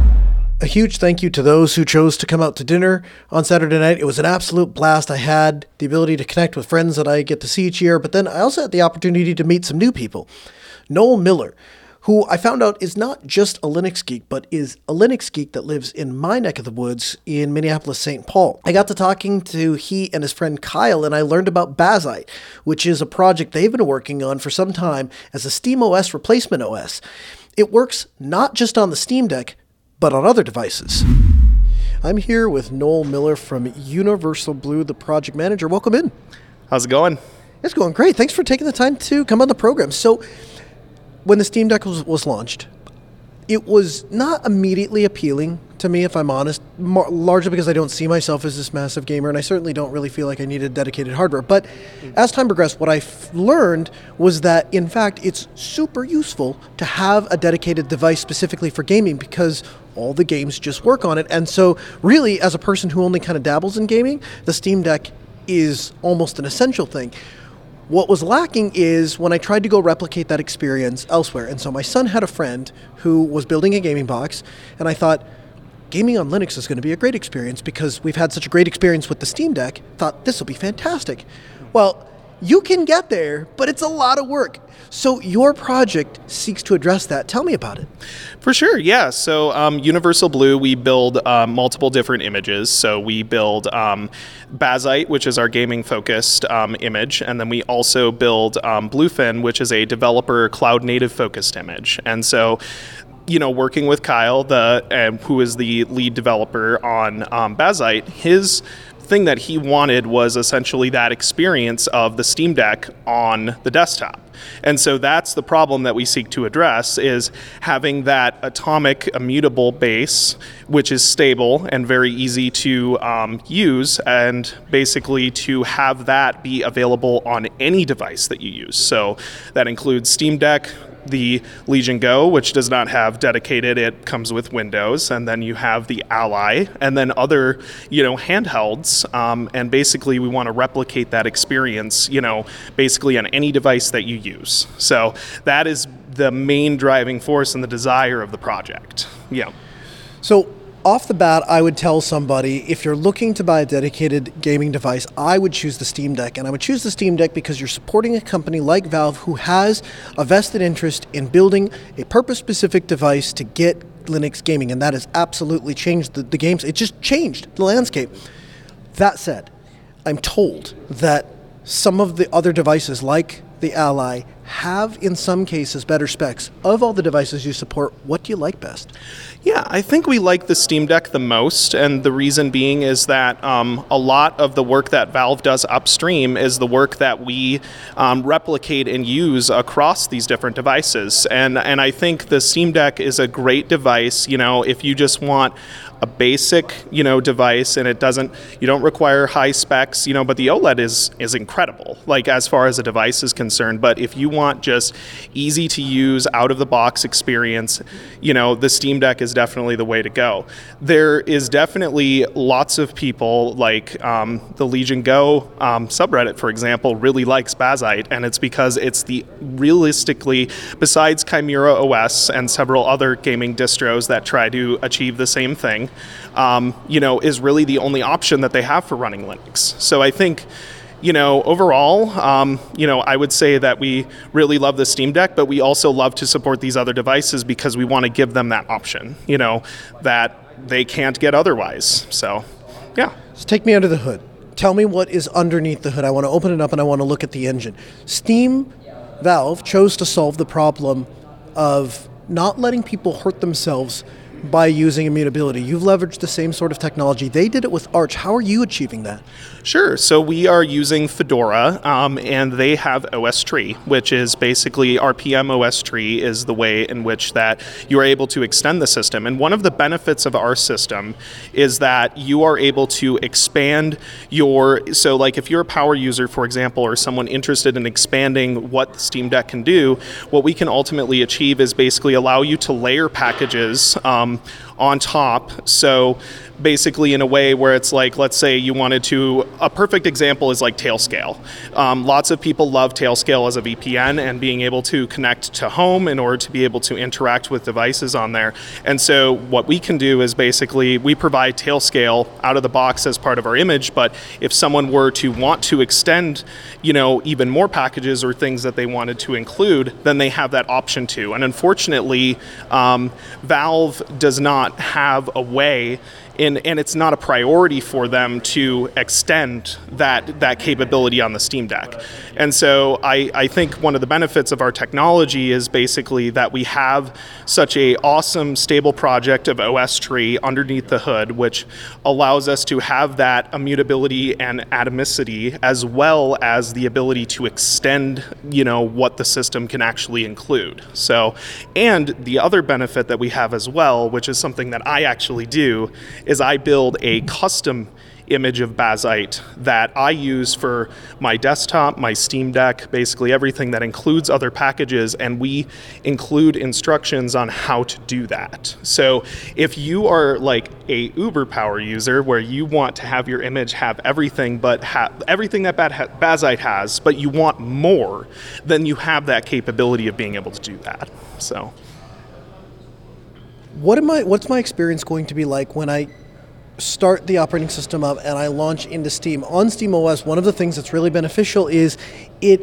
A huge thank you to those who chose to come out to dinner on Saturday night. It was an absolute blast. I had the ability to connect with friends that I get to see each year, but then I also had the opportunity to meet some new people. Noel Miller, who I found out is not just a Linux geek, but is a Linux geek that lives in my neck of the woods in Minneapolis, St. Paul. I got to talking to he and his friend Kyle, and I learned about Bazzite, which is a project they've been working on for some time as a SteamOS replacement OS. It works not just on the Steam Deck, but on other devices. I'm here with Noel Miller from Universal Blue, the project manager. Welcome in. How's it going? It's going great. Thanks for taking the time to come on the program. So, when the Steam Deck was launched, it was not immediately appealing to me, if I'm honest, largely because I don't see myself as this massive gamer, and I certainly don't really feel like I needed dedicated hardware. But as time progressed, what I learned was that, in fact, it's super useful to have a dedicated device specifically for gaming because all the games just work on it. And so, really, as a person who only kind of dabbles in gaming, the Steam Deck is almost an essential thing. What was lacking is when I tried to go replicate that experience elsewhere. And so my son had a friend who was building a gaming box, and I thought, gaming on Linux is going to be a great experience because we've had such a great experience with the Steam Deck. Thought this will be fantastic. Well, you can get there, but it's a lot of work. So your project seeks to address that. Tell me about it. For sure, yeah. So Universal Blue, we build multiple different images. So we build Bazzite, which is our gaming-focused image, and then we also build Bluefin, which is a developer cloud-native focused image. And so, working with Kyle, who is the lead developer on Bazzite, his thing that he wanted was essentially that experience of the Steam Deck on the desktop. And so that's the problem that we seek to address, is having that atomic immutable base, which is stable and very easy to use, and basically to have that be available on any device that you use. So that includes Steam Deck, the Legion Go, which does not have dedicated, it comes with Windows, and then you have the Ally, and then other, handhelds, and basically we want to replicate that experience, basically on any device that you use. So that is the main driving force and the desire of the project. Yeah. So off the bat, I would tell somebody, if you're looking to buy a dedicated gaming device, I would choose the Steam Deck. And I would choose the Steam Deck because you're supporting a company like Valve who has a vested interest in building a purpose-specific device to get Linux gaming. And that has absolutely changed the games. It just changed the landscape. That said, I'm told that some of the other devices, like the Ally, have in some cases better specs. Of all the devices you support, what do you like best? Yeah, I think we like the Steam Deck the most, and the reason being is that a lot of the work that Valve does upstream is the work that we replicate and use across these different devices. And I think the Steam Deck is a great device, if you just want a basic, device, and you don't require high specs, but the OLED is incredible, like as far as a device is concerned. But if you want just easy to use, out of the box experience, the Steam Deck is definitely the way to go. There is definitely lots of people, like the Legion Go subreddit, for example, really likes Bazzite, and it's because it's realistically, besides Chimera OS and several other gaming distros that try to achieve the same thing, is really the only option that they have for running Linux. So I think, overall, I would say that we really love the Steam Deck, but we also love to support these other devices because we want to give them that option, that they can't get otherwise. So, yeah. So take me under the hood. Tell me what is underneath the hood. I want to open it up and I want to look at the engine. Valve chose to solve the problem of not letting people hurt themselves by using immutability. You've leveraged the same sort of technology. They did it with Arch. How are you achieving that? Sure. So we are using Fedora, and they have OS Tree, which is basically RPM OS Tree is the way in which that you are able to extend the system. And one of the benefits of our system is that you are able to expand so like if you're a power user, for example, or someone interested in expanding what the Steam Deck can do, what we can ultimately achieve is basically allow you to layer packages on top. So basically in a way where it's like, let's say you wanted to, a perfect example is like Tailscale. Lots of people love Tailscale as a VPN and being able to connect to home in order to be able to interact with devices on there. And so what we can do is basically we provide Tailscale out of the box as part of our image, but if someone were to want to extend, even more packages or things that they wanted to include, then they have that option too. And unfortunately, Valve does not have a way, and it's not a priority for them to extend that capability on the Steam Deck. And so I think one of the benefits of our technology is basically that we have such a awesome stable project of OS Tree underneath the hood, which allows us to have that immutability and atomicity, as well as the ability to extend, what the system can actually include. So, and the other benefit that we have as well, which is something that I actually do, is I build a custom image of Bazzite that I use for my desktop, my Steam Deck, basically everything that includes other packages, and we include instructions on how to do that. So if you are like a Uber power user where you want to have your image have everything but everything that Bazzite has, but you want more, then you have that capability of being able to do that. So what's my experience going to be like when I start the operating system up and I launch into Steam? On SteamOS, one of the things that's really beneficial is it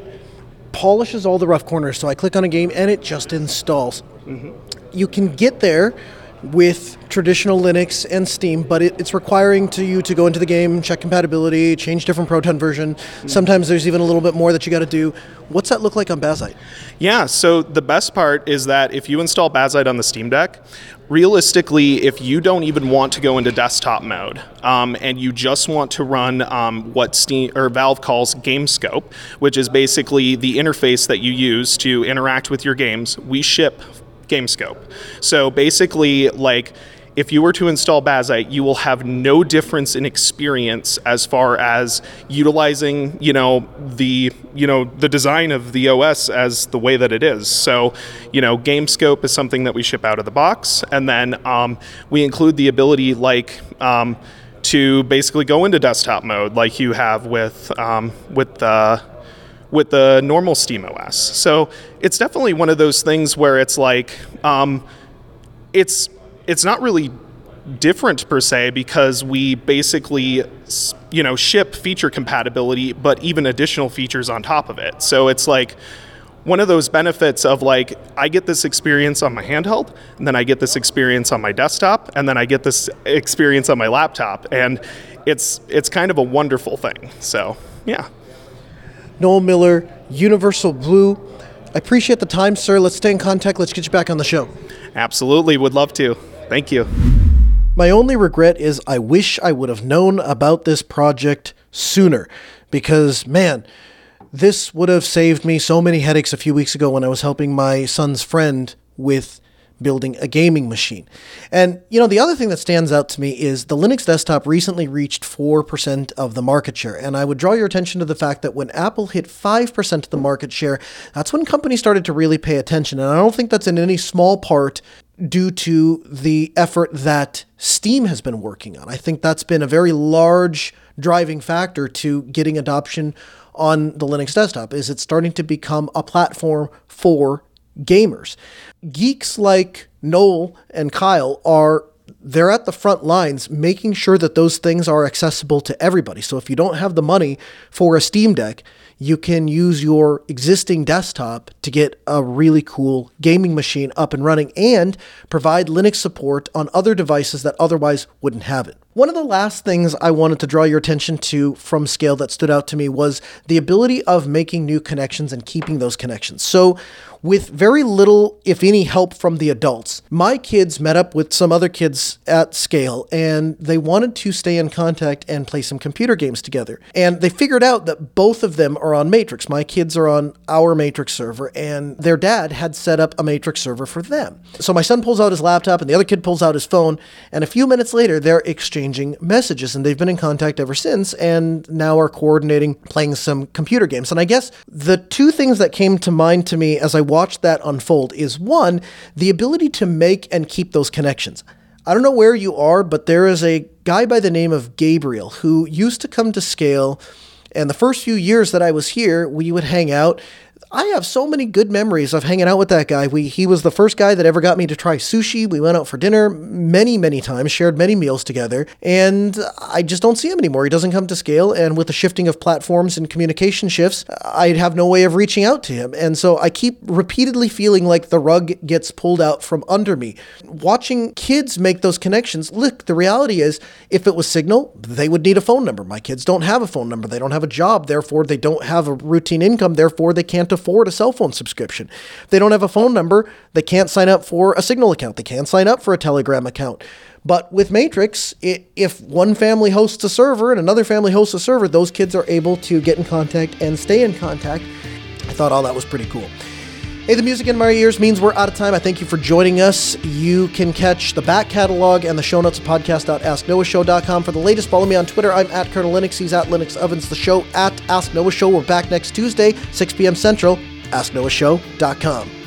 polishes all the rough corners. So I click on a game and it just installs. Mm-hmm. You can get there with traditional Linux and Steam, but it's requiring you to go into the game, check compatibility, change different Proton version. Sometimes there's even a little bit more that you got to do. What's that look like on Bazzite? Yeah, so the best part is that if you install Bazzite on the Steam Deck, realistically, if you don't even want to go into desktop mode and you just want to run what Steam or Valve calls GameScope, which is basically the interface that you use to interact with your games, we ship GameScope. So basically, like, if you were to install Bazzite, you will have no difference in experience as far as utilizing, the design of the OS as the way that it is. So, GameScope is something that we ship out of the box, and then we include the ability, to basically go into desktop mode, like you have with the normal SteamOS. So it's definitely one of those things where it's like, it's not really different per se, because we basically, ship feature compatibility, but even additional features on top of it. So it's like one of those benefits of like, I get this experience on my handheld, and then I get this experience on my desktop, and then I get this experience on my laptop. And it's kind of a wonderful thing. So, yeah. Noel Miller, Universal Blue. I appreciate the time, sir. Let's stay in contact. Let's get you back on the show. Absolutely. Would love to. Thank you. My only regret is I wish I would have known about this project sooner, because, man, this would have saved me so many headaches a few weeks ago when I was helping my son's friend with building a gaming machine. And, the other thing that stands out to me is the Linux desktop recently reached 4% of the market share. And I would draw your attention to the fact that when Apple hit 5% of the market share, that's when companies started to really pay attention. And I don't think that's in any small part due to the effort that Steam has been working on. I think that's been a very large driving factor to getting adoption on the Linux desktop, is it's starting to become a platform for gamers. Geeks like Noel and Kyle they're at the front lines making sure that those things are accessible to everybody. So if you don't have the money for a Steam Deck, you can use your existing desktop to get a really cool gaming machine up and running and provide Linux support on other devices that otherwise wouldn't have it. One of the last things I wanted to draw your attention to from Scale that stood out to me was the ability of making new connections and keeping those connections. So with very little, if any, help from the adults, my kids met up with some other kids at Scale, and they wanted to stay in contact and play some computer games together. And they figured out that both of them are on Matrix. My kids are on our Matrix server, and their dad had set up a Matrix server for them. So my son pulls out his laptop, and the other kid pulls out his phone, and a few minutes later, they're exchanging messages, and they've been in contact ever since, and now are coordinating playing some computer games. And I guess the two things that came to mind to me as I watched that unfold is, one, the ability to make and keep those connections. I don't know where you are, but there is a guy by the name of Gabriel who used to come to Scale, and the first few years that I was here, we would hang out. I have so many good memories of hanging out with that guy. He was the first guy that ever got me to try sushi. We went out for dinner many, many times, shared many meals together, and I just don't see him anymore. He doesn't come to Scale, and with the shifting of platforms and communication shifts, I'd have no way of reaching out to him. And so I keep repeatedly feeling like the rug gets pulled out from under me. Watching kids make those connections, look, the reality is, if it was Signal, they would need a phone number. My kids don't have a phone number. They don't have a job. Therefore, they don't have a routine income. Therefore, they can't afford a cell phone subscription. If they don't have a phone number, they can't sign up for a Signal account. They can't sign up for a Telegram account. But with Matrix, if one family hosts a server and another family hosts a server, those kids are able to get in contact and stay in contact. I thought all that was pretty cool. Hey, the music in my ears means we're out of time. I thank you for joining us. You can catch the back catalog and the show notes at podcast.asknoahshow.com. For the latest, follow me on Twitter. I'm at Colonel Linux. He's at Linux Ovens. The show at Ask Noah Show. We're back next Tuesday, 6 p.m. Central. AskNoahShow.com.